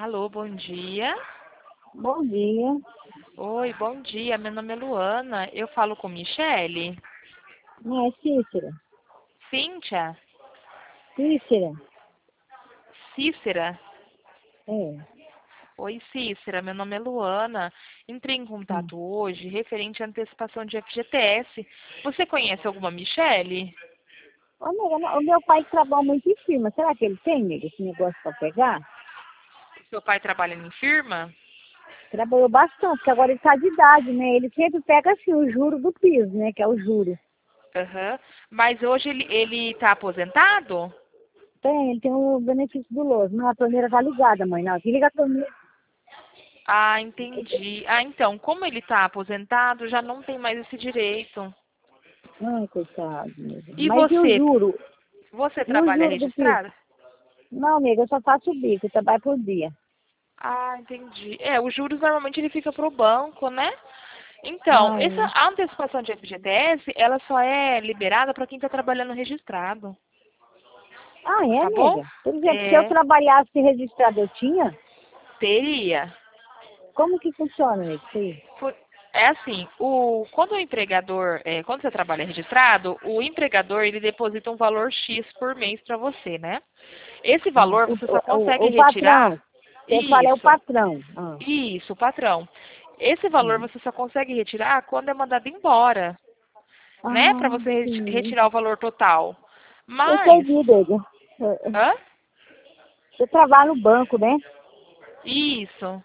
Alô, bom dia. Bom dia. Oi, bom dia. Meu nome é Luana. Eu falo com Michele. Não, é Cícera. Cíntia? Cícera. Cícera? É. Oi, Cícera. Meu nome é Luana. Entrei em Hum. contato hoje referente à antecipação de FGTS. Você conhece alguma Michele? Ô, nega, o meu pai trabalha muito em firma. Será que ele tem, nega, esse negócio para pegar? Seu pai trabalha em firma? Trabalhou bastante, porque agora ele tá de idade, né? Ele sempre pega, assim, o juro do piso, né? Que é o juro. Aham. Mas hoje ele tá aposentado? Ele tem o benefício do LOAS. Não, a torneira tá ligada, mãe. Não, liga a torneira. Ah, entendi. Ah, então, como ele tá aposentado, já não tem mais esse direito. Ai, coitado, nega. E Mas e o você? juro? Você E o trabalha juro do piso? registrado? Não, nega, eu só faço o bico, eu trabalho por dia. Ah, entendi. Os juros normalmente ele fica pro banco, né? Então, Ah, essa é. a antecipação de FGTS, ela só é liberada para quem está trabalhando registrado, Ah, é, tá bom? nega? Por exemplo, se eu É, trabalhasse registrado, eu tinha? teria. Como que funciona isso aí? Por- É assim, quando o empregador, quando você trabalha registrado, o empregador ele deposita um valor X por mês para você, né? Esse Ah, valor você só consegue o retirar. patrão. Você fala, é o Isso. patrão. Ah, Isso, patrão. Esse valor hum. você só consegue retirar quando é mandado embora, né? Para Ah, você sim. retirar o valor total. Eu Mas, entendi, Dega. hã? Você trabalha no banco, né? Isso.